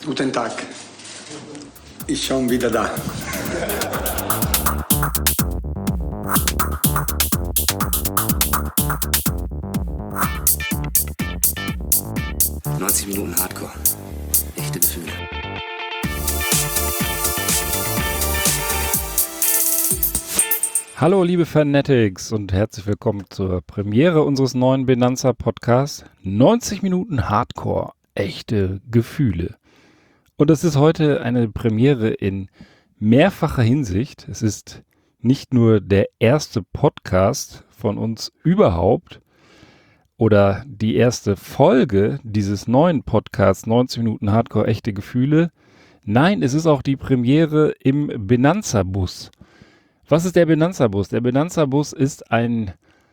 Guten Tag. Ich schon wieder da. »90 Minuten Hardcore. Echte Gefühle.« Hallo liebe Fanatics und herzlich willkommen zur Premiere unseres neuen Benanza Podcasts 90 Minuten Hardcore, echte Gefühle. Und es ist heute eine Premiere in mehrfacher Hinsicht. Es ist nicht nur der erste Podcast von uns überhaupt oder die erste Folge dieses neuen Podcasts 90 Minuten Hardcore, echte Gefühle. Nein, es ist auch die Premiere im Benanza-Bus. Was ist der Benanza-Bus? Der Benanza-Bus ist ein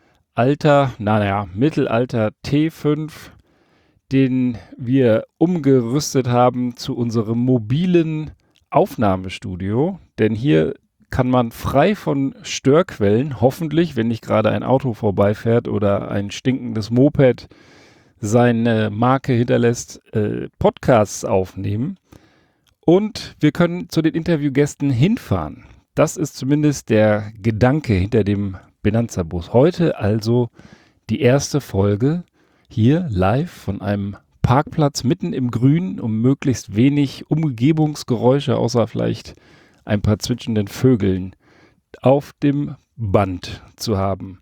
mittelalter T5, den wir umgerüstet haben zu unserem mobilen Aufnahmestudio. Denn hier kann man frei von Störquellen, hoffentlich, wenn nicht gerade ein Auto vorbeifährt oder ein stinkendes Moped seine Marke hinterlässt, Podcasts aufnehmen. Und wir können zu den Interviewgästen hinfahren. Das ist zumindest der Gedanke hinter dem Benanza-Bus. Heute also die erste Folge hier live von einem Parkplatz mitten im Grün, um möglichst wenig Umgebungsgeräusche, außer vielleicht ein paar zwitschenden Vögeln, auf dem Band zu haben.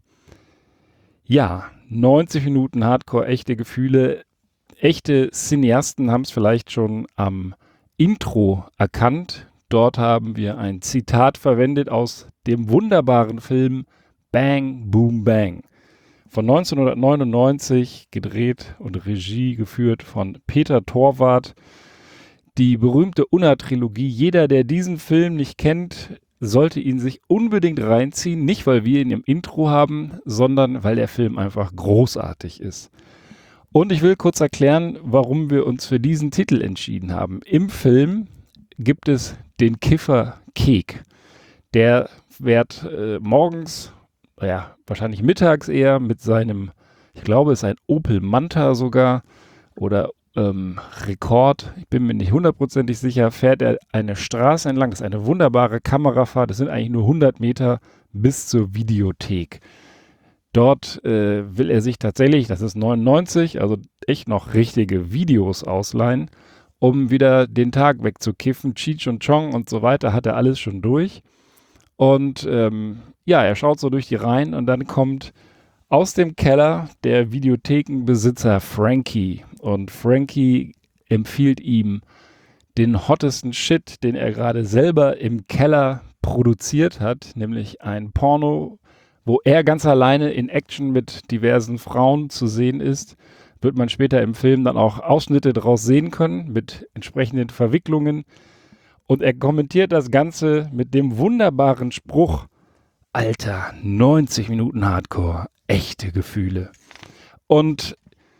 Ja, 90 Minuten Hardcore, echte Gefühle. Echte Cineasten haben es vielleicht schon am Intro erkannt. Dort haben wir ein Zitat verwendet aus dem wunderbaren Film Bang, Boom, Bang von 1999, gedreht und Regie geführt von Peter Torwart. Die berühmte Unna-Trilogie. Jeder, der diesen Film nicht kennt, sollte ihn sich unbedingt reinziehen. Nicht, weil wir ihn im Intro haben, sondern weil der Film einfach großartig ist. Und ich will kurz erklären, warum wir uns für diesen Titel entschieden haben. Im Film gibt es den Kiffer Kek. Der fährt morgens, wahrscheinlich mittags eher mit seinem, ich glaube, es ist ein Opel Manta sogar oder Rekord, ich bin mir nicht hundertprozentig sicher, fährt er eine Straße entlang. Das ist eine wunderbare Kamerafahrt. Das sind eigentlich nur 100 Meter bis zur Videothek. Dort will er sich tatsächlich, das ist 99, also echt noch richtige Videos ausleihen, um wieder den Tag wegzukiffen. Cheech und Chong und so weiter hat er alles schon durch. Und er schaut so durch die Reihen und dann kommt aus dem Keller der Videothekenbesitzer Frankie. Und Frankie empfiehlt ihm den hottesten Shit, den er gerade selber im Keller produziert hat, nämlich ein Porno, wo er ganz alleine in Action mit diversen Frauen zu sehen ist. Wird man später im Film dann auch Ausschnitte daraus sehen können mit entsprechenden Verwicklungen. Und er kommentiert das Ganze mit dem wunderbaren Spruch: Alter, 90 Minuten Hardcore, echte Gefühle. Und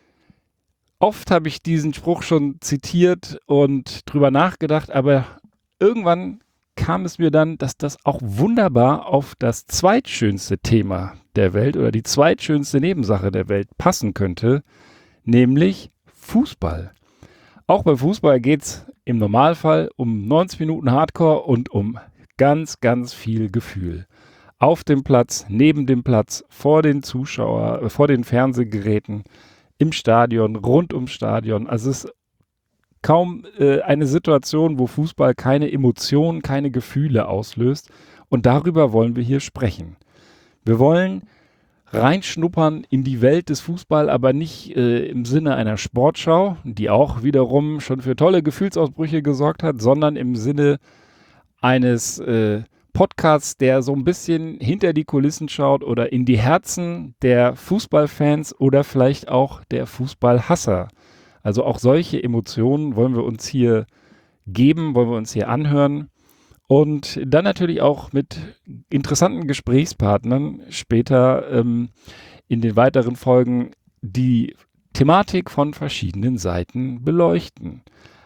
oft habe ich diesen Spruch schon zitiert und drüber nachgedacht, aber irgendwann kam es mir dann, dass das auch wunderbar auf das zweitschönste Thema der Welt oder die zweitschönste Nebensache der Welt passen könnte, nämlich Fußball. Auch beim Fußball geht es im Normalfall um 90 Minuten Hardcore und um ganz, ganz viel Gefühl. Auf dem Platz, neben dem Platz, vor den Zuschauern, vor den Fernsehgeräten, im Stadion, rund ums Stadion. Also es ist kaum eine Situation, wo Fußball keine Emotionen, keine Gefühle auslöst. Und darüber wollen wir hier sprechen. Wir wollen reinschnuppern in die Welt des Fußball, aber nicht im Sinne einer Sportschau, die auch wiederum schon für tolle Gefühlsausbrüche gesorgt hat, sondern im Sinne eines Podcasts, der so ein bisschen hinter die Kulissen schaut oder in die Herzen der Fußballfans oder vielleicht auch der Fußballhasser. Also auch solche Emotionen wollen wir uns hier geben, wollen wir uns hier anhören. Und dann natürlich auch mit interessanten Gesprächspartnern später in den weiteren Folgen die Thematik von verschiedenen Seiten beleuchten.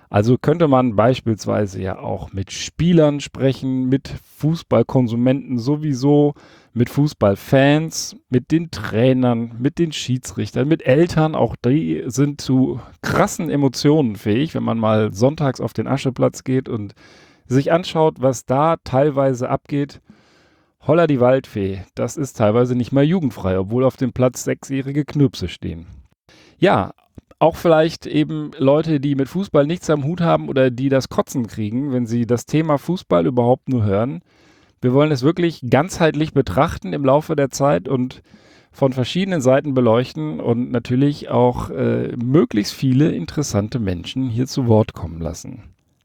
Also könnte man beispielsweise ja auch mit Spielern sprechen, mit Fußballkonsumenten sowieso, mit Fußballfans, mit den Trainern, mit den Schiedsrichtern, mit Eltern. Auch die sind zu krassen Emotionen fähig, wenn man mal sonntags auf den Ascheplatz geht und sich anschaut, was da teilweise abgeht. Holla die Waldfee, das ist teilweise nicht mal jugendfrei, obwohl auf dem Platz 6-jährige Knirpse stehen. Ja, auch vielleicht eben Leute, die mit Fußball nichts am Hut haben oder die das Kotzen kriegen, wenn sie das Thema Fußball überhaupt nur hören. Wir wollen es wirklich ganzheitlich betrachten im Laufe der Zeit und von verschiedenen Seiten beleuchten und natürlich auch möglichst viele interessante Menschen hier zu Wort kommen lassen.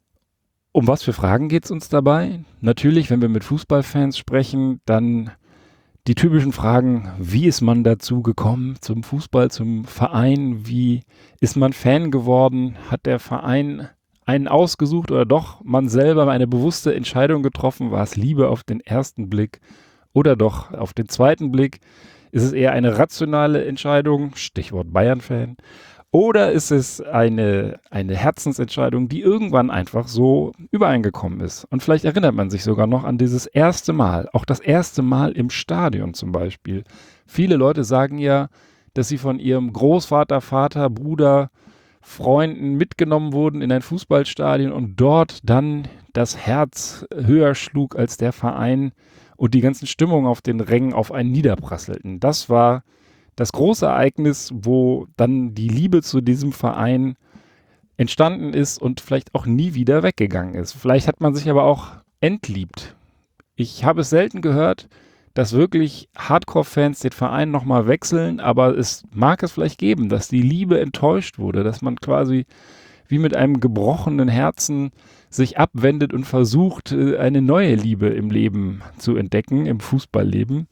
Um was für Fragen geht es uns dabei? Natürlich, wenn wir mit Fußballfans sprechen, dann die typischen Fragen, wie ist man dazu gekommen zum Fußball, zum Verein? Wie ist man Fan geworden? Hat der Verein einen ausgesucht oder doch man selber eine bewusste Entscheidung getroffen? War es Liebe auf den ersten Blick oder doch auf den zweiten Blick? Ist es eher eine rationale Entscheidung, Stichwort Bayern-Fan? Oder ist es eine Herzensentscheidung, die irgendwann einfach so übereingekommen ist? Und vielleicht erinnert man sich sogar noch an dieses erste Mal, auch das erste Mal im Stadion zum Beispiel. Viele Leute sagen ja, dass sie von ihrem Großvater, Vater, Bruder, Freunden mitgenommen wurden in ein Fußballstadion und dort dann das Herz höher schlug als der Verein und die ganzen Stimmungen auf den Rängen auf einen niederprasselten. Das war das große Ereignis, wo dann die Liebe zu diesem Verein entstanden ist und vielleicht auch nie wieder weggegangen ist. Vielleicht hat man sich aber auch entliebt. Ich habe es selten gehört, dass wirklich Hardcore-Fans den Verein nochmal wechseln, aber es mag es vielleicht geben, dass die Liebe enttäuscht wurde, dass man quasi wie mit einem gebrochenen Herzen sich abwendet und versucht, eine neue Liebe im Leben zu entdecken, im Fußballleben.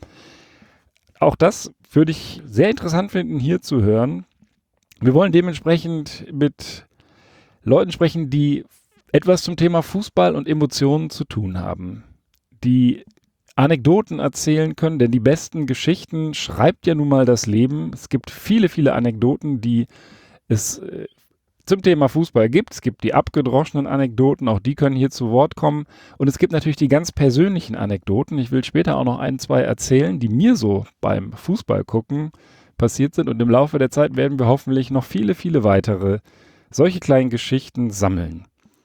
Auch das würde ich sehr interessant finden, hier zu hören. Wir wollen dementsprechend mit Leuten sprechen, die etwas zum Thema Fußball und Emotionen zu tun haben, die Anekdoten erzählen können, denn die besten Geschichten schreibt ja nun mal das Leben. Es gibt viele, viele Anekdoten, die es zum Thema Fußball gibt. Es gibt die abgedroschenen Anekdoten, auch die können hier zu Wort kommen. Und es gibt natürlich die ganz persönlichen Anekdoten. Ich will später auch noch ein, zwei erzählen, die mir so beim Fußball gucken passiert sind. Und im Laufe der Zeit werden wir hoffentlich noch viele, viele weitere solche kleinen Geschichten sammeln.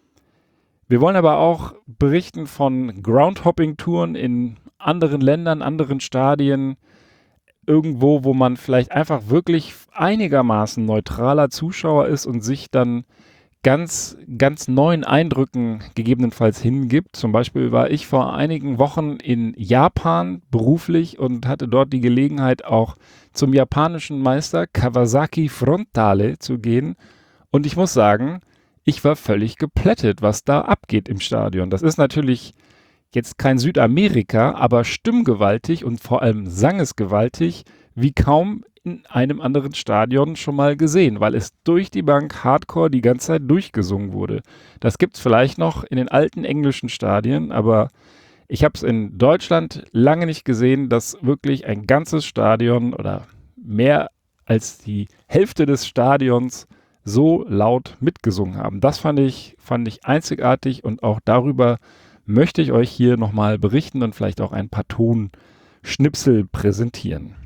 Wir wollen aber auch berichten von Groundhopping-Touren in anderen Ländern, anderen Stadien, irgendwo, wo man vielleicht einfach wirklich einigermaßen neutraler Zuschauer ist und sich dann ganz, ganz neuen Eindrücken gegebenenfalls hingibt. Zum Beispiel war ich vor einigen Wochen in Japan beruflich und hatte dort die Gelegenheit, auch zum japanischen Meister Kawasaki Frontale zu gehen. Und ich muss sagen, ich war völlig geplättet, was da abgeht im Stadion. Das ist natürlich jetzt kein Südamerika, aber stimmgewaltig und vor allem sangesgewaltig, wie kaum in einem anderen Stadion schon mal gesehen, weil es durch die Bank Hardcore die ganze Zeit durchgesungen wurde. Das gibt es vielleicht noch in den alten englischen Stadien, aber ich habe es in Deutschland lange nicht gesehen, dass wirklich ein ganzes Stadion oder mehr als die Hälfte des Stadions so laut mitgesungen haben. Das fand ich einzigartig und auch darüber möchte ich euch hier nochmal berichten und vielleicht auch ein paar Tonschnipsel präsentieren.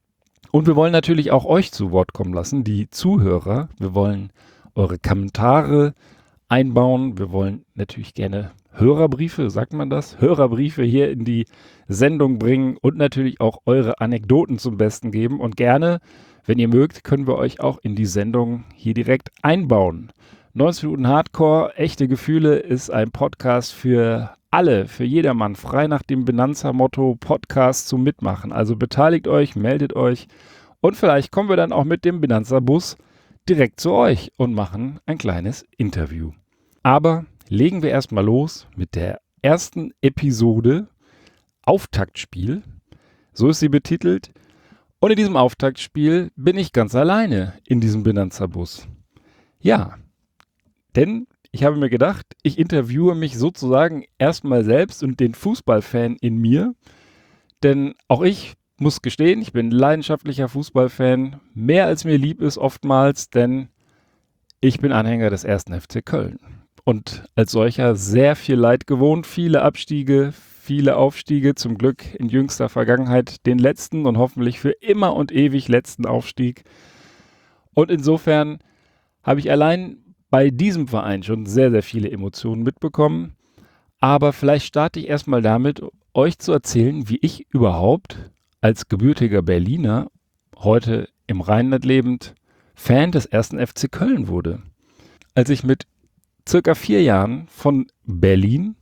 Und wir wollen natürlich auch euch zu Wort kommen lassen, die Zuhörer. Wir wollen eure Kommentare einbauen. Wir wollen natürlich gerne Hörerbriefe, sagt man das? Hörerbriefe hier in die Sendung bringen und natürlich auch eure Anekdoten zum Besten geben. Und gerne, wenn ihr mögt, können wir euch auch in die Sendung hier direkt einbauen. 90 Minuten Hardcore, echte Gefühle ist ein Podcast für alle, für jedermann, frei nach dem Benanza-Motto Podcast zum Mitmachen. Also beteiligt euch, meldet euch und vielleicht kommen wir dann auch mit dem Benanza-Bus direkt zu euch und machen ein kleines Interview. Aber legen wir erstmal los mit der ersten Episode Auftaktspiel. So ist sie betitelt. Und in diesem Auftaktspiel bin ich ganz alleine in diesem Benanza-Bus. Ja, denn ich habe mir gedacht, ich interviewe mich sozusagen erstmal selbst und den Fußballfan in mir. Denn auch ich muss gestehen, ich bin leidenschaftlicher Fußballfan. Mehr als mir lieb ist oftmals, denn ich bin Anhänger des 1. FC Köln. und als solcher sehr viel Leid gewohnt. Viele Abstiege, viele Aufstiege. Zum Glück in jüngster Vergangenheit den letzten und hoffentlich für immer und ewig letzten Aufstieg. Und insofern habe ich allein bei diesem Verein schon sehr, sehr viele Emotionen mitbekommen. Aber vielleicht starte ich erstmal damit, euch zu erzählen, wie ich überhaupt als gebürtiger Berliner, heute im Rheinland lebend, Fan des 1. FC Köln wurde. Als ich mit circa 4 Jahren von Berlin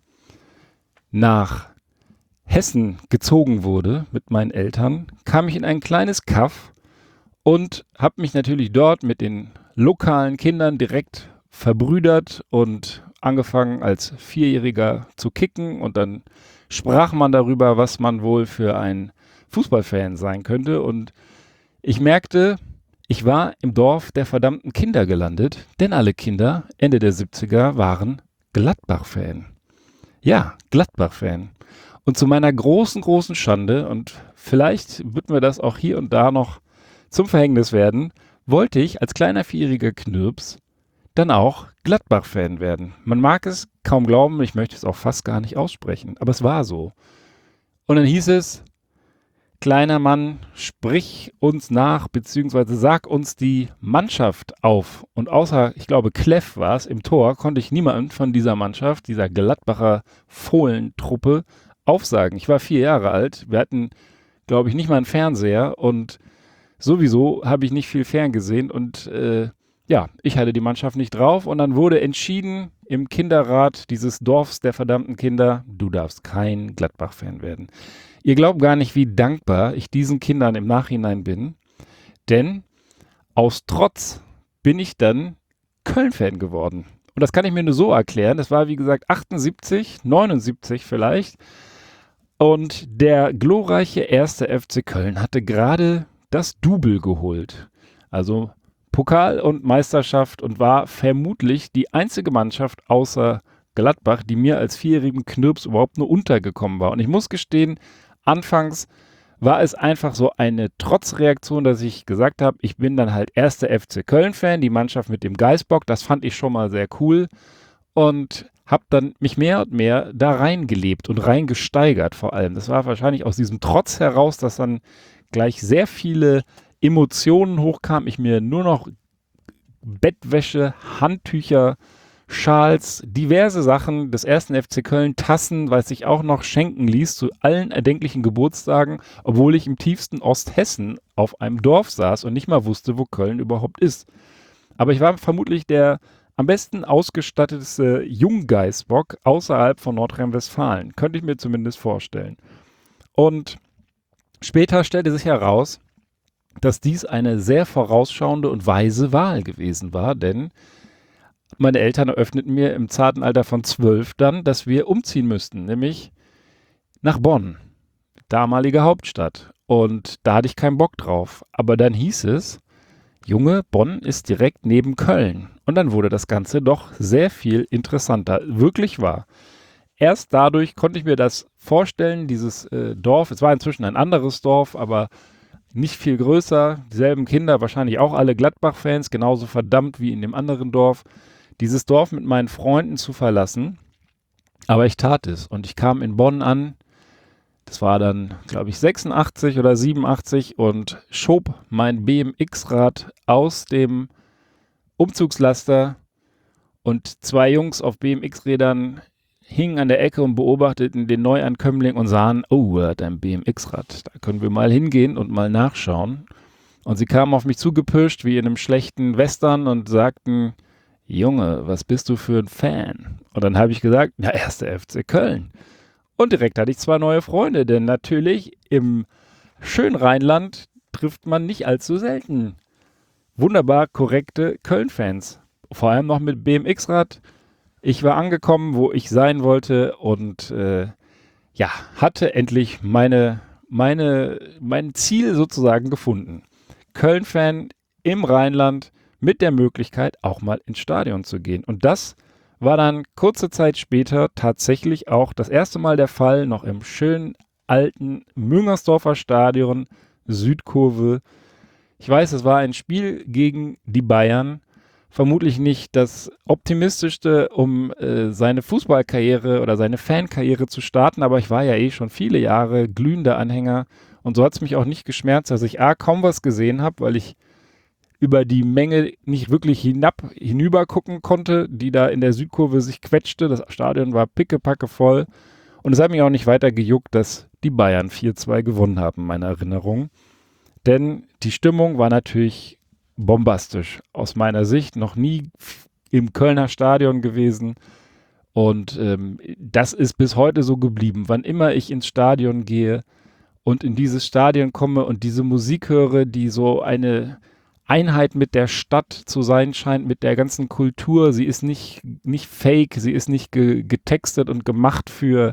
nach Hessen gezogen wurde mit meinen Eltern, kam ich in ein kleines Kaff und habe mich natürlich dort mit den lokalen Kindern direkt verbrüdert und angefangen als Vierjähriger zu kicken und dann sprach man darüber, was man wohl für ein Fußballfan sein könnte und ich merkte, ich war im Dorf der verdammten Kinder gelandet, denn alle Kinder Ende der 70er waren Gladbach-Fan. Ja, Gladbach-Fan. Und zu meiner großen, großen Schande, und vielleicht wird mir das auch hier und da noch zum Verhängnis werden, wollte ich als kleiner vierjähriger Knirps dann auch Gladbach-Fan werden. Man mag es kaum glauben, ich möchte es auch fast gar nicht aussprechen, aber es war so. Und dann hieß es, kleiner Mann, sprich uns nach, beziehungsweise sag uns die Mannschaft auf. Und außer, ich glaube, Kleff war es, im Tor, konnte ich niemanden von dieser Mannschaft, dieser Gladbacher Fohlentruppe, aufsagen. Ich war 4 Jahre alt, wir hatten, glaube ich, nicht mal einen Fernseher und sowieso habe ich nicht viel ferngesehen und ja, ich hatte die Mannschaft nicht drauf und dann wurde entschieden im Kinderrat dieses Dorfs der verdammten Kinder, du darfst kein Gladbach-Fan werden. Ihr glaubt gar nicht, wie dankbar ich diesen Kindern im Nachhinein bin, denn aus Trotz bin ich dann Köln-Fan geworden. Und das kann ich mir nur so erklären, das war wie gesagt 78, 79 vielleicht und der glorreiche 1. FC Köln hatte gerade das Double geholt. Also Pokal und Meisterschaft und war vermutlich die einzige Mannschaft außer Gladbach, die mir als vierjährigen Knirps überhaupt nur untergekommen war. Und ich muss gestehen, anfangs war es einfach so eine Trotzreaktion, dass ich gesagt habe, ich bin dann halt 1. FC Köln-Fan, die Mannschaft mit dem Geißbock, das fand ich schon mal sehr cool und habe dann mich mehr und mehr da reingelebt und reingesteigert vor allem. Das war wahrscheinlich aus diesem Trotz heraus, dass dann gleich sehr viele Emotionen hochkamen, ich mir nur noch Bettwäsche, Handtücher, Schals, diverse Sachen des 1. FC Köln, Tassen, weiß ich auch noch, schenken ließ zu allen erdenklichen Geburtstagen, obwohl ich im tiefsten Osthessen auf einem Dorf saß und nicht mal wusste, wo Köln überhaupt ist. Aber ich war vermutlich der am besten ausgestattete Junggeißbock außerhalb von Nordrhein-Westfalen. Könnte ich mir zumindest vorstellen. Und später stellte sich heraus, dass dies eine sehr vorausschauende und weise Wahl gewesen war, denn meine Eltern eröffneten mir im zarten Alter von 12 dann, dass wir umziehen müssten, nämlich nach Bonn, damalige Hauptstadt. Und da hatte ich keinen Bock drauf. Aber dann hieß es, Junge, Bonn ist direkt neben Köln. Und dann wurde das Ganze doch sehr viel interessanter. Wirklich wahr. Erst dadurch konnte ich mir das vorstellen, dieses Dorf, es war inzwischen ein anderes Dorf, aber nicht viel größer, dieselben Kinder, wahrscheinlich auch alle Gladbach-Fans, genauso verdammt wie in dem anderen Dorf, dieses Dorf mit meinen Freunden zu verlassen. Aber ich tat es und ich kam in Bonn an, das war dann, glaube ich, 86 oder 87 und schob mein BMX-Rad aus dem Umzugslaster und 2 Jungs auf BMX-Rädern hingen an der Ecke und beobachteten den Neuankömmling und sahen, oh, er hat ein BMX-Rad, da können wir mal hingehen und mal nachschauen. Und sie kamen auf mich zugepirscht wie in einem schlechten Western und sagten, Junge, was bist du für ein Fan? Und dann habe ich gesagt, ja, 1. FC Köln. Und direkt hatte ich 2 neue Freunde, denn natürlich im schönen Rheinland trifft man nicht allzu selten wunderbar korrekte Köln-Fans. Vor allem noch mit BMX-Rad. Ich war angekommen, wo ich sein wollte und ja, hatte endlich mein Ziel sozusagen gefunden. Köln-Fan im Rheinland mit der Möglichkeit, auch mal ins Stadion zu gehen. Und das war dann kurze Zeit später tatsächlich auch das erste Mal der Fall, noch im schönen alten Müngersdorfer Stadion, Südkurve. Ich weiß, es war ein Spiel gegen die Bayern. vermutlich nicht das Optimistischste, um seine Fußballkarriere oder seine Fankarriere zu starten, aber ich war ja eh schon viele Jahre glühender Anhänger und so hat es mich auch nicht geschmerzt, dass ich kaum was gesehen habe, weil ich über die Menge nicht wirklich hinüber gucken konnte, die da in der Südkurve sich quetschte. Das Stadion war pickepacke voll und es hat mich auch nicht weiter gejuckt, dass die Bayern 4-2 gewonnen haben, meine Erinnerung. Denn die Stimmung war natürlich bombastisch. Aus meiner Sicht noch nie im Kölner Stadion gewesen. Und das ist bis heute so geblieben. Wann immer ich ins Stadion gehe und in dieses Stadion komme und diese Musik höre, die so eine Einheit mit der Stadt zu sein scheint, mit der ganzen Kultur. Sie ist nicht fake, sie ist nicht getextet und gemacht für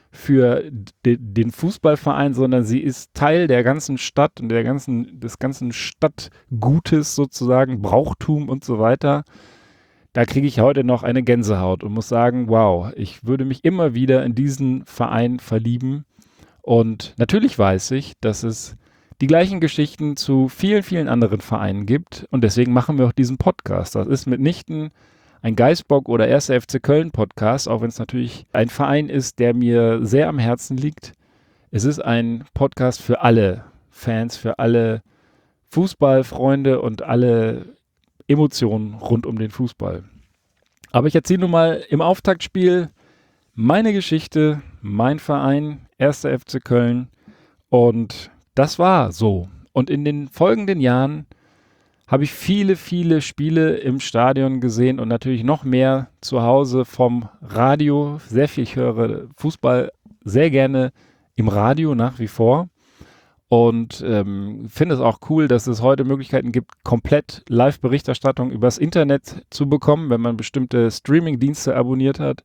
den Fußballverein, sondern sie ist Teil der ganzen Stadt und des ganzen Stadtgutes sozusagen, Brauchtum und so weiter. Da kriege ich heute noch eine Gänsehaut und muss sagen, wow, ich würde mich immer wieder in diesen Verein verlieben. Und natürlich weiß ich, dass es die gleichen Geschichten zu vielen, vielen anderen Vereinen gibt. Und deswegen machen wir auch diesen Podcast. Das ist mitnichten ein Geisbock oder 1. FC Köln Podcast, auch wenn es natürlich ein Verein ist, der mir sehr am Herzen liegt. Es ist ein Podcast für alle Fans, für alle Fußballfreunde und alle Emotionen rund um den Fußball. Aber ich erzähle nun mal im Auftaktspiel meine Geschichte, mein Verein, 1. FC Köln, und das war so. Und in den folgenden Jahren habe ich viele, viele Spiele im Stadion gesehen und natürlich noch mehr zu Hause vom Radio. Sehr viel, ich höre Fußball sehr gerne im Radio nach wie vor. Und finde es auch cool, dass es heute Möglichkeiten gibt, komplett Live-Berichterstattung übers Internet zu bekommen, wenn man bestimmte Streaming-Dienste abonniert hat.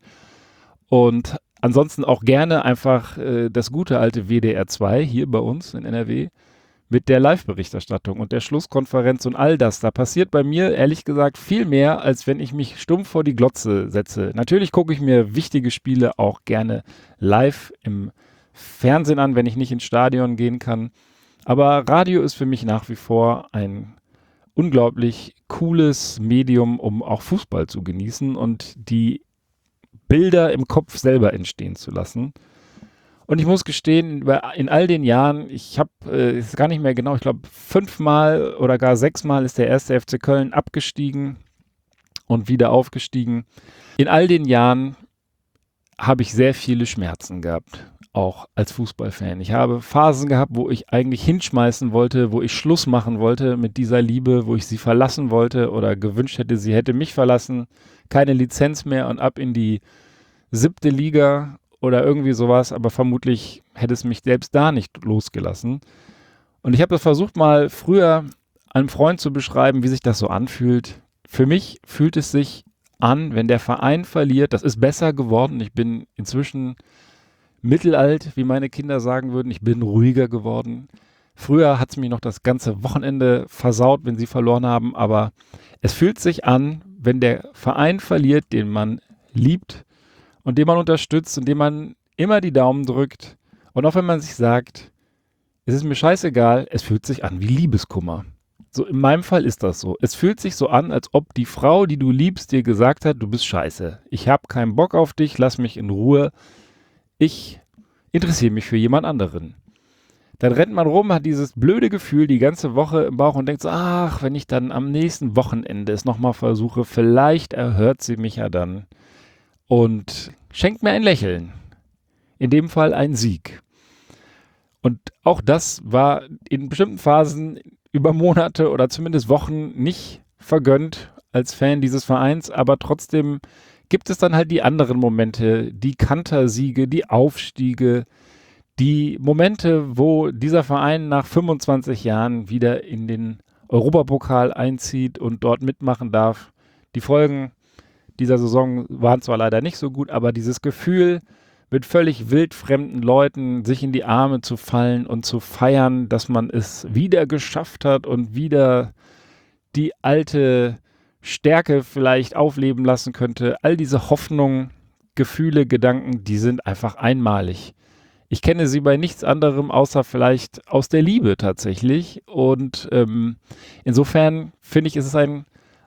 Und ansonsten auch gerne einfach das gute alte WDR 2 hier bei uns in NRW mit der Live-Berichterstattung und der Schlusskonferenz und all das. Da passiert bei mir ehrlich gesagt viel mehr, als wenn ich mich stumpf vor die Glotze setze. Natürlich gucke ich mir wichtige Spiele auch gerne live im Fernsehen an, wenn ich nicht ins Stadion gehen kann. Aber Radio ist für mich nach wie vor ein unglaublich cooles Medium, um auch Fußball zu genießen und die Bilder im Kopf selber entstehen zu lassen. Und ich muss gestehen, in all den Jahren, ich habe, ist gar nicht mehr genau, ich glaube 5-mal oder gar 6-mal ist der 1. FC Köln abgestiegen und wieder aufgestiegen. In all den Jahren habe ich sehr viele Schmerzen gehabt, auch als Fußballfan. Ich habe Phasen gehabt, wo ich eigentlich hinschmeißen wollte, wo ich Schluss machen wollte mit dieser Liebe, wo ich sie verlassen wollte oder gewünscht hätte, sie hätte mich verlassen, keine Lizenz mehr und ab in die 7. Liga oder irgendwie sowas, aber vermutlich hätte es mich selbst da nicht losgelassen. Und ich habe das versucht mal früher einem Freund zu beschreiben, wie sich das so anfühlt. Für mich fühlt es sich an, wenn der Verein verliert, das ist besser geworden. Ich bin inzwischen mittelalt, wie meine Kinder sagen würden. Ich bin ruhiger geworden. Früher hat es mich noch das ganze Wochenende versaut, wenn sie verloren haben, aber es fühlt sich an, wenn der Verein verliert, den man liebt und den man unterstützt und dem man immer die Daumen drückt. Und auch wenn man sich sagt, es ist mir scheißegal, es fühlt sich an wie Liebeskummer. So in meinem Fall ist das so. Es fühlt sich so an, als ob die Frau, die du liebst, dir gesagt hat, du bist scheiße. Ich habe keinen Bock auf dich, lass mich in Ruhe. Ich interessiere mich für jemand anderen. Dann rennt man rum, hat dieses blöde Gefühl die ganze Woche im Bauch und denkt so, ach, wenn ich dann am nächsten Wochenende es nochmal versuche, vielleicht erhört sie mich ja dann und schenkt mir ein Lächeln. In dem Fall ein Sieg. Und auch das war in bestimmten Phasen über Monate oder zumindest Wochen nicht vergönnt als Fan dieses Vereins, aber trotzdem gibt es dann halt die anderen Momente, die Kantersiege, die Aufstiege, die Momente, wo dieser Verein nach 25 Jahren wieder in den Europapokal einzieht und dort mitmachen darf. Die Folgen dieser Saison waren zwar leider nicht so gut, aber dieses Gefühl, mit völlig wildfremden Leuten sich in die Arme zu fallen und zu feiern, dass man es wieder geschafft hat und wieder die alte Stärke vielleicht aufleben lassen könnte. All diese Hoffnungen, Gefühle, Gedanken, die sind einfach einmalig. Ich kenne sie bei nichts anderem, außer vielleicht aus der Liebe tatsächlich. Und insofern finde ich, ist es ein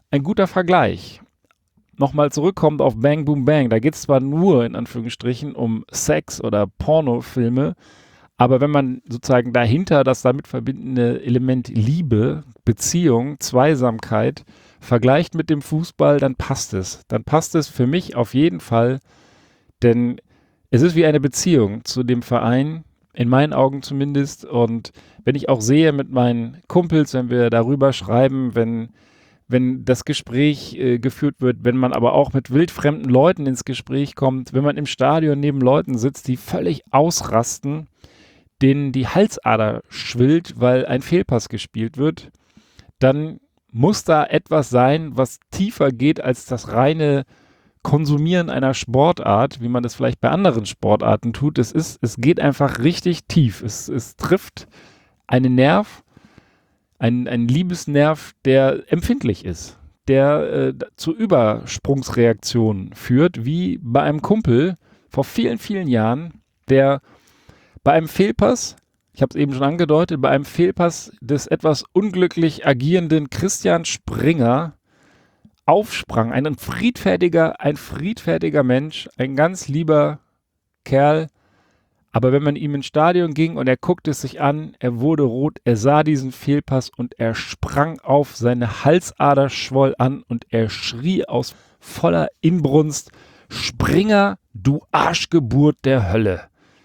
ein guter Vergleich. Nochmal zurückkommt auf Bang Boom Bang, da geht es zwar nur in Anführungsstrichen um Sex oder Pornofilme, aber wenn man sozusagen dahinter das damit verbindende Element Liebe, Beziehung, Zweisamkeit vergleicht mit dem Fußball, dann passt es. Dann passt es für mich auf jeden Fall, denn es ist wie eine Beziehung zu dem Verein, in meinen Augen zumindest. Und wenn ich auch sehe mit meinen Kumpels, wenn wir darüber schreiben, wenn das Gespräch geführt wird, wenn man aber auch mit wildfremden Leuten ins Gespräch kommt, wenn man im Stadion neben Leuten sitzt, die völlig ausrasten, denen die Halsader schwillt, weil ein Fehlpass gespielt wird, dann muss da etwas sein, was tiefer geht als das reine Konsumieren einer Sportart, wie man das vielleicht bei anderen Sportarten tut. Es geht einfach richtig tief. Es trifft einen Nerv, ein Liebesnerv, der empfindlich ist, der zu Übersprungsreaktionen führt, wie bei einem Kumpel vor vielen, vielen Jahren, der bei einem Fehlpass, ich habe es eben schon angedeutet, bei einem Fehlpass des etwas unglücklich agierenden Christian Springer aufsprang. Ein friedfertiger Mensch, ein ganz lieber Kerl. Aber wenn man ihm ins Stadion ging und er guckte es sich an, er wurde rot, er sah diesen Fehlpass und er sprang auf, seine Halsader schwoll an und er schrie aus voller Inbrunst: Springer, du Arschgeburt der Hölle.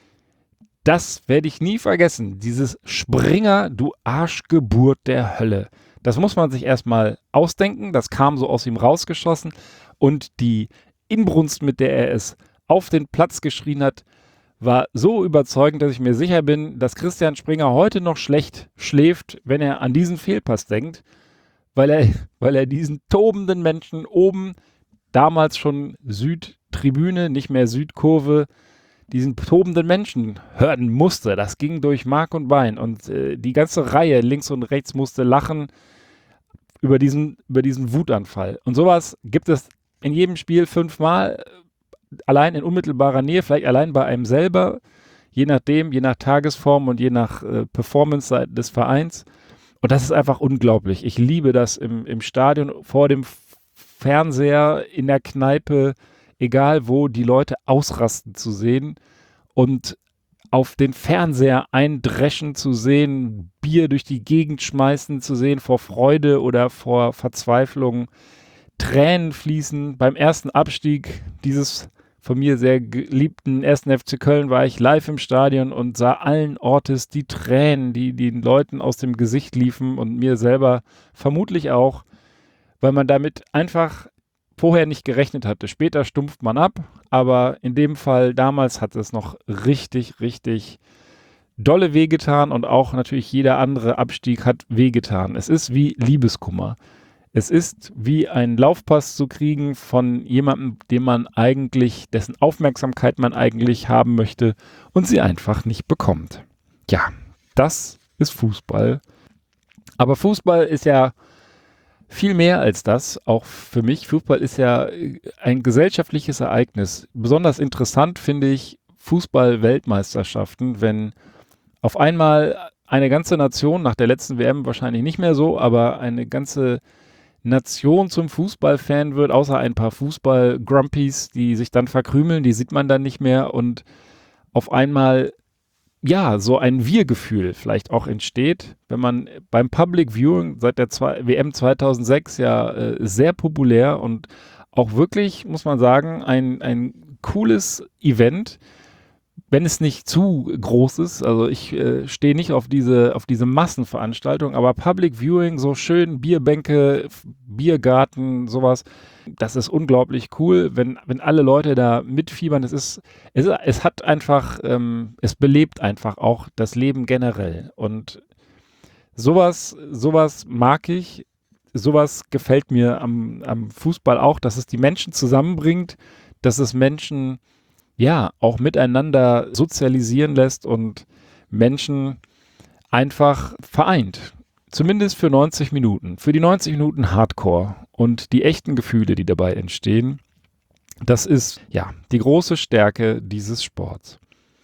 Das werde ich nie vergessen, dieses Springer, du Arschgeburt der Hölle. Das muss man sich erstmal ausdenken, das kam so aus ihm rausgeschossen und die Inbrunst, mit der er es auf den Platz geschrien hat, war so überzeugend, dass ich mir sicher bin, dass Christian Springer heute noch schlecht schläft, wenn er an diesen Fehlpass denkt, weil er diesen tobenden Menschen oben, damals schon Südtribüne, nicht mehr Südkurve, diesen tobenden Menschen hören musste. Das ging durch Mark und Bein und die ganze Reihe links und rechts musste lachen über diesen Wutanfall. Und sowas gibt es in jedem Spiel 5-mal, allein in unmittelbarer Nähe, vielleicht allein bei einem selber, je nachdem, je nach Tagesform und je nach Performance des Vereins. Und das ist einfach unglaublich. Ich liebe das im Stadion, vor dem Fernseher, in der Kneipe, egal wo, die Leute ausrasten zu sehen und auf den Fernseher eindreschen zu sehen, Bier durch die Gegend schmeißen zu sehen, vor Freude oder vor Verzweiflung, Tränen fließen. Beim ersten Abstieg dieses von mir sehr geliebten 1. FC Köln war ich live im Stadion und sah allen Ortes die Tränen, die den Leuten aus dem Gesicht liefen und mir selber vermutlich auch, weil man damit einfach vorher nicht gerechnet hatte. Später stumpft man ab, aber in dem Fall damals hat es noch richtig, richtig dolle wehgetan und auch natürlich jeder andere Abstieg hat wehgetan. Es ist wie Liebeskummer. Es ist wie ein Laufpass zu kriegen von jemandem, dessen Aufmerksamkeit man eigentlich haben möchte und sie einfach nicht bekommt. Ja, das ist Fußball. Aber Fußball ist ja viel mehr als das, auch für mich. Fußball ist ja ein gesellschaftliches Ereignis. Besonders interessant finde ich Fußball-Weltmeisterschaften, wenn auf einmal eine ganze Nation, nach der letzten WM wahrscheinlich nicht mehr so, aber eine ganze Nation zum Fußballfan wird, außer ein paar Fußball-Grumpies, die sich dann verkrümeln, die sieht man dann nicht mehr und auf einmal ja, so ein Wir-Gefühl vielleicht auch entsteht, wenn man beim Public Viewing seit der WM 2006 ja sehr populär und auch wirklich, muss man sagen, ein cooles Event, wenn es nicht zu groß ist. Also ich stehe nicht auf diese Massenveranstaltung, aber Public Viewing, so schön Bierbänke, Biergarten, sowas, das ist unglaublich cool, wenn alle Leute da mitfiebern. Es hat einfach, es belebt einfach auch das Leben generell. Und sowas mag ich, sowas gefällt mir am Fußball auch, dass es die Menschen zusammenbringt, dass es Menschen ja auch miteinander sozialisieren lässt und Menschen einfach vereint. Zumindest für 90 Minuten. Für die 90 Minuten Hardcore und die echten Gefühle, die dabei entstehen. Das ist ja die große Stärke dieses Sports.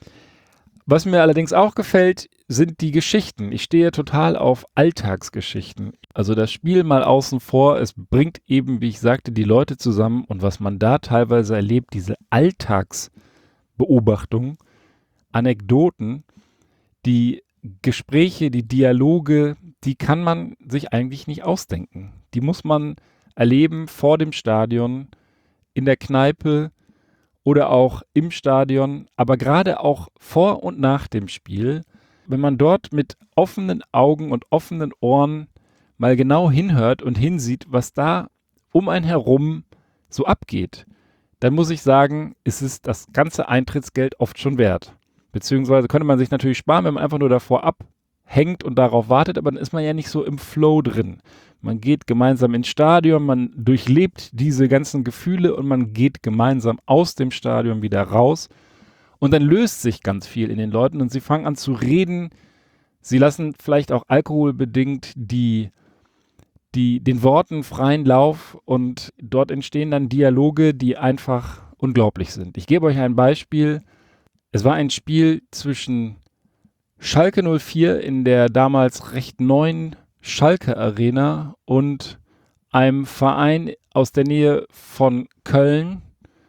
Was mir allerdings auch gefällt, sind die Geschichten. Ich stehe total auf Alltagsgeschichten. Also das Spiel mal außen vor, es bringt eben, wie ich sagte, die Leute zusammen und was man da teilweise erlebt, diese Alltagsbeobachtungen, Anekdoten, die Gespräche, die Dialoge, die kann man sich eigentlich nicht ausdenken. Die muss man erleben vor dem Stadion, in der Kneipe oder auch im Stadion, aber gerade auch vor und nach dem Spiel, wenn man dort mit offenen Augen und offenen Ohren mal genau hinhört und hinsieht, was da um einen herum so abgeht, dann muss ich sagen, ist es das ganze Eintrittsgeld oft schon wert. Beziehungsweise könnte man sich natürlich sparen, wenn man einfach nur davor abhängt und darauf wartet, aber dann ist man ja nicht so im Flow drin. Man geht gemeinsam ins Stadion, man durchlebt diese ganzen Gefühle und man geht gemeinsam aus dem Stadion wieder raus. Und dann löst sich ganz viel in den Leuten und sie fangen an zu reden. Sie lassen vielleicht auch alkoholbedingt den Worten freien Lauf und dort entstehen dann Dialoge, die einfach unglaublich sind. Ich gebe euch ein Beispiel. Es war ein Spiel zwischen Schalke 04 in der damals recht neuen Schalke Arena und einem Verein aus der Nähe von Köln.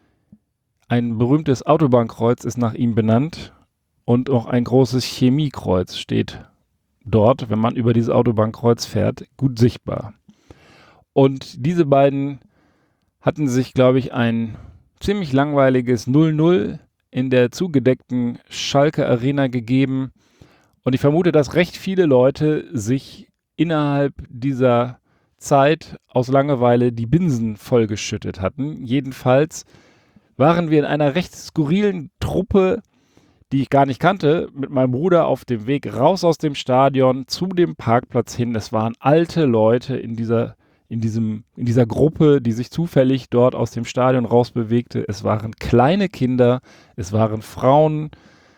Ein berühmtes Autobahnkreuz ist nach ihm benannt und auch ein großes Chemiekreuz steht dort, wenn man über dieses Autobahnkreuz fährt, gut sichtbar. Und diese beiden hatten sich, glaube ich, ein ziemlich langweiliges 0-0 in der zugedeckten Schalke Arena gegeben. Und ich vermute, dass recht viele Leute sich innerhalb dieser Zeit aus Langeweile die Binsen vollgeschüttet hatten. Jedenfalls waren wir in einer recht skurrilen Truppe, die ich gar nicht kannte, mit meinem Bruder auf dem Weg raus aus dem Stadion zu dem Parkplatz hin. Es waren alte Leute in dieser Gruppe, die sich zufällig dort aus dem Stadion rausbewegte. Es waren kleine Kinder, es waren Frauen,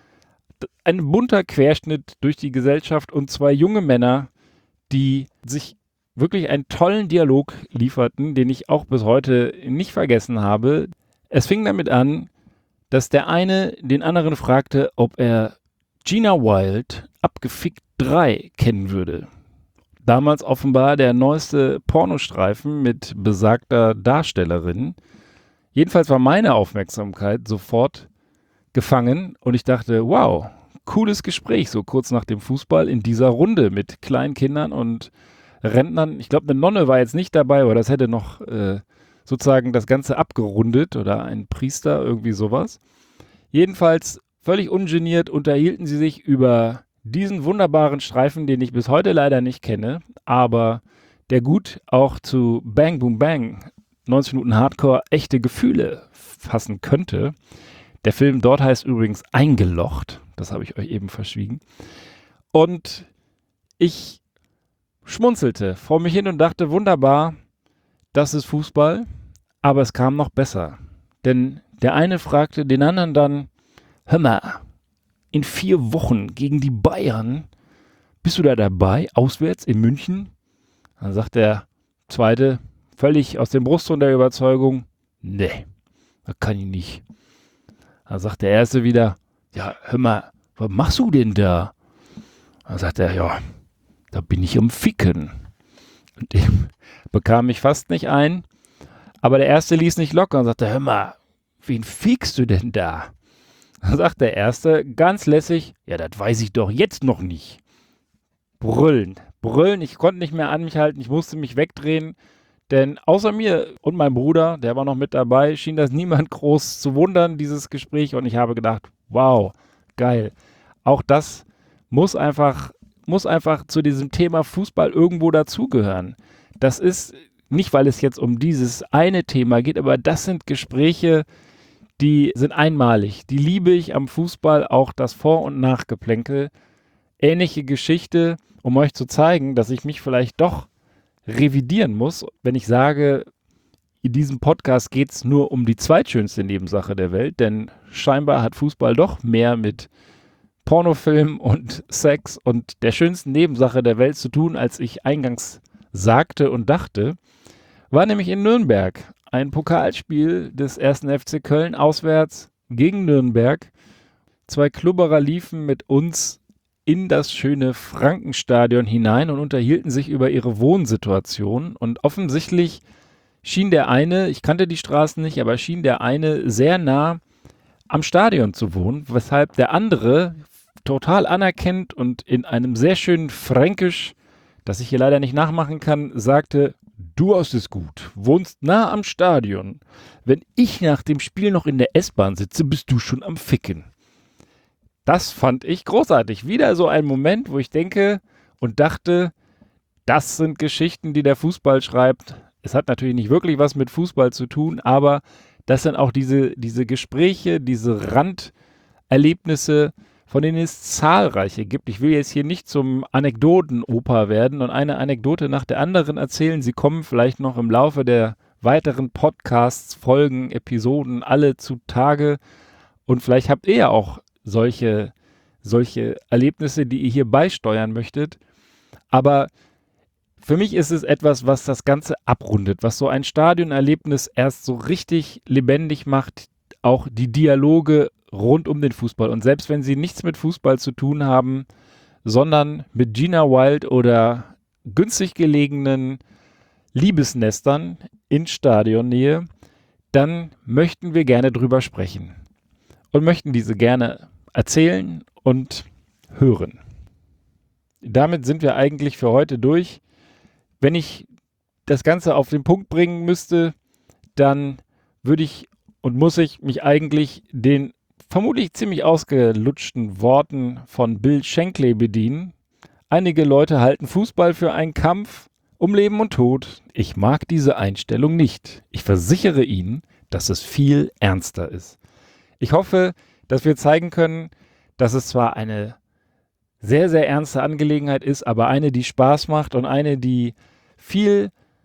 ein bunter Querschnitt durch die Gesellschaft und zwei junge Männer, die sich wirklich einen tollen Dialog lieferten, den ich auch bis heute nicht vergessen habe. Es fing damit an, dass der eine den anderen fragte, ob er Gina Wild, Abgefickt 3, kennen würde. Damals offenbar der neueste Pornostreifen mit besagter Darstellerin. Jedenfalls war meine Aufmerksamkeit sofort gefangen und ich dachte, wow, cooles Gespräch, so kurz nach dem Fußball in dieser Runde mit kleinen Kindern und Rentnern. Ich glaube, eine Nonne war jetzt nicht dabei, aber das hätte noch sozusagen das Ganze abgerundet oder ein Priester, irgendwie sowas. Jedenfalls völlig ungeniert unterhielten sie sich über diesen wunderbaren Streifen, den ich bis heute leider nicht kenne, aber der gut auch zu Bang Boom Bang, 90 Minuten Hardcore, echte Gefühle fassen könnte. Der Film dort heißt übrigens Eingelocht, das habe ich euch eben verschwiegen. Und ich schmunzelte vor mich hin und dachte, wunderbar, das ist Fußball, aber es kam noch besser. Denn der eine fragte den anderen dann, hör mal, in 4 Wochen gegen die Bayern, bist du da dabei, auswärts in München? Dann sagt der Zweite, völlig aus dem Brustton der Überzeugung, nee, das kann ich nicht. Dann sagt der Erste wieder, ja, hör mal, was machst du denn da? Dann sagt er, ja, da bin ich am Ficken. Und dem bekam ich fast nicht ein, aber der Erste ließ nicht locker und sagte, hör mal, wen fickst du denn da? Dann sagt der Erste ganz lässig, ja, das weiß ich doch jetzt noch nicht. Brüllen, ich konnte nicht mehr an mich halten, ich musste mich wegdrehen, denn außer mir und meinem Bruder, der war noch mit dabei, schien das niemand groß zu wundern, dieses Gespräch, und ich habe gedacht, wow, geil. Auch das muss einfach zu diesem Thema Fußball irgendwo dazugehören. Das ist nicht, weil es jetzt um dieses eine Thema geht, aber das sind Gespräche, die sind einmalig. Die liebe ich am Fußball, auch das Vor- und Nachgeplänkel. Ähnliche Geschichte, um euch zu zeigen, dass ich mich vielleicht doch revidieren muss, wenn ich sage, in diesem Podcast geht es nur um die zweitschönste Nebensache der Welt, denn scheinbar hat Fußball doch mehr mit Pornofilm und Sex und der schönsten Nebensache der Welt zu tun, als ich eingangs sagte und dachte, war nämlich in Nürnberg ein Pokalspiel des 1. FC Köln auswärts gegen Nürnberg. 2 Klubberer liefen mit uns in das schöne Frankenstadion hinein und unterhielten sich über ihre Wohnsituation. Und offensichtlich schien der eine, ich kannte die Straßen nicht, aber schien der eine sehr nah am Stadion zu wohnen, weshalb der andere total anerkennt und in einem sehr schönen Fränkisch, das ich hier leider nicht nachmachen kann, sagte: Du hast es gut, wohnst nah am Stadion. Wenn ich nach dem Spiel noch in der S-Bahn sitze, bist du schon am Ficken. Das fand ich großartig. Wieder so ein Moment, wo ich denke und dachte, das sind Geschichten, die der Fußball schreibt. Es hat natürlich nicht wirklich was mit Fußball zu tun, aber das sind auch diese Gespräche, diese Randerlebnisse, von denen es zahlreiche gibt. Ich will jetzt hier nicht zum Anekdotenoper werden und eine Anekdote nach der anderen erzählen. Sie kommen vielleicht noch im Laufe der weiteren Podcasts, Folgen, Episoden alle zutage. Und vielleicht habt ihr ja auch solche Erlebnisse, die ihr hier beisteuern möchtet. Aber für mich ist es etwas, was das Ganze abrundet, was so ein Stadionerlebnis erst so richtig lebendig macht, auch die Dialoge rund um den Fußball. Und selbst wenn sie nichts mit Fußball zu tun haben, sondern mit Gina Wild oder günstig gelegenen Liebesnestern in Stadionnähe, dann möchten wir gerne drüber sprechen und möchten diese gerne erzählen und hören. Damit sind wir eigentlich für heute durch. Wenn ich das Ganze auf den Punkt bringen müsste, dann würde ich und muss ich mich eigentlich den vermutlich ziemlich ausgelutschten Worten von Bill Shankly bedienen. Einige Leute halten Fußball für einen Kampf um Leben und Tod. Ich mag diese Einstellung nicht. Ich versichere Ihnen, dass es viel ernster ist. Ich hoffe, dass wir zeigen können, dass es zwar eine sehr, sehr ernste Angelegenheit ist, aber eine, die Spaß macht und eine, die viel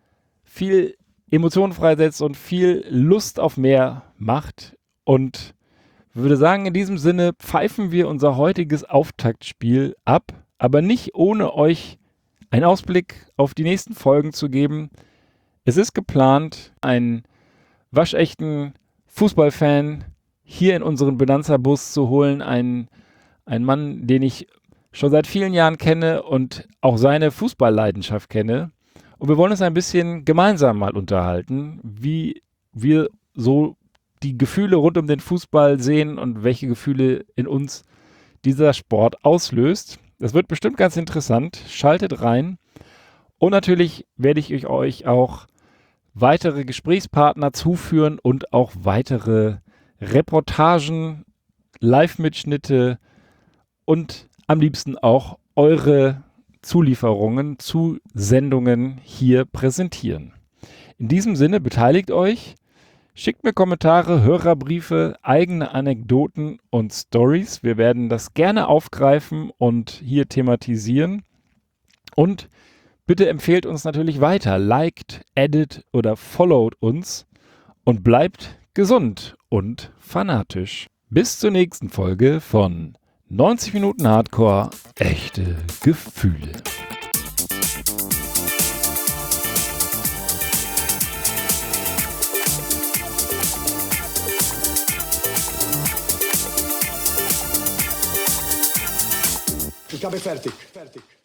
Emotionen freisetzt und viel Lust auf mehr macht. Und würde sagen, in diesem Sinne pfeifen wir unser heutiges Auftaktspiel ab, aber nicht ohne euch einen Ausblick auf die nächsten Folgen zu geben. Es ist geplant, einen waschechten Fußballfan hier in unseren Benanza-Bus zu holen, einen Mann, den ich schon seit vielen Jahren kenne und auch seine Fußballleidenschaft kenne. Und wir wollen uns ein bisschen gemeinsam mal unterhalten, wie wir so die Gefühle rund um den Fußball sehen und welche Gefühle in uns dieser Sport auslöst. Das wird bestimmt ganz interessant. Schaltet rein. Und natürlich werde ich euch auch weitere Gesprächspartner zuführen und auch weitere Reportagen, Live-Mitschnitte und am liebsten auch eure Zulieferungen zu Sendungen hier präsentieren. In diesem Sinne beteiligt euch, schickt mir Kommentare, Hörerbriefe, eigene Anekdoten und Stories. Wir werden das gerne aufgreifen und hier thematisieren. Und bitte empfehlt uns natürlich weiter, liked, addet oder followt uns und bleibt gesund und fanatisch. Bis zur nächsten Folge von 90 Minuten Hardcore, echte Gefühle. Ich habe fertig.